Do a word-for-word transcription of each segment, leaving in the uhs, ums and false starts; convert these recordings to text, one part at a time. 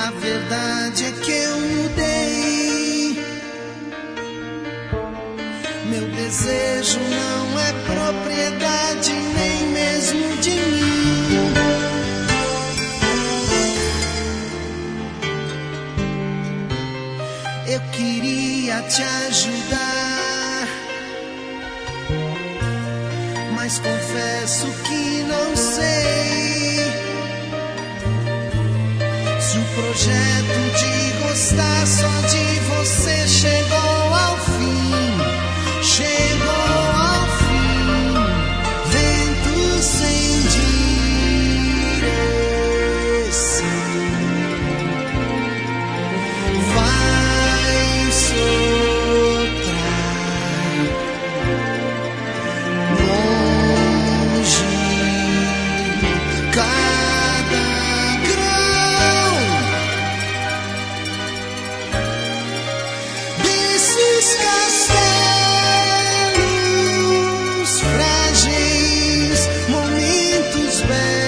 A verdade é que eu mudei. Meu desejo não é propriedade nem mesmo de mim. Eu queria te ajudar, mas confesso que não sei se o projeto de gostar só de você chegou ao fim. Chegou ao fim. Vento sem direção vai soprar longe cada grão desses castelos frágeis, momentos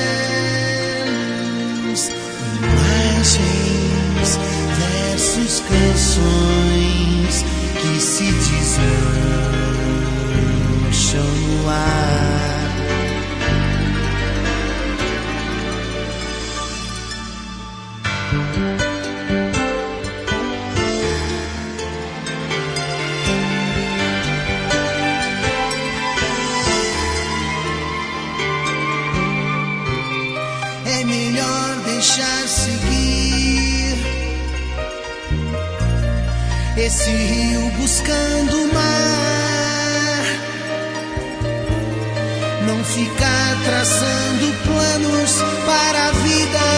belos, imagens, versos, canções que se desmancham no ar. É melhor deixar seguir esse rio buscando o mar. Não ficar traçando planos para a vida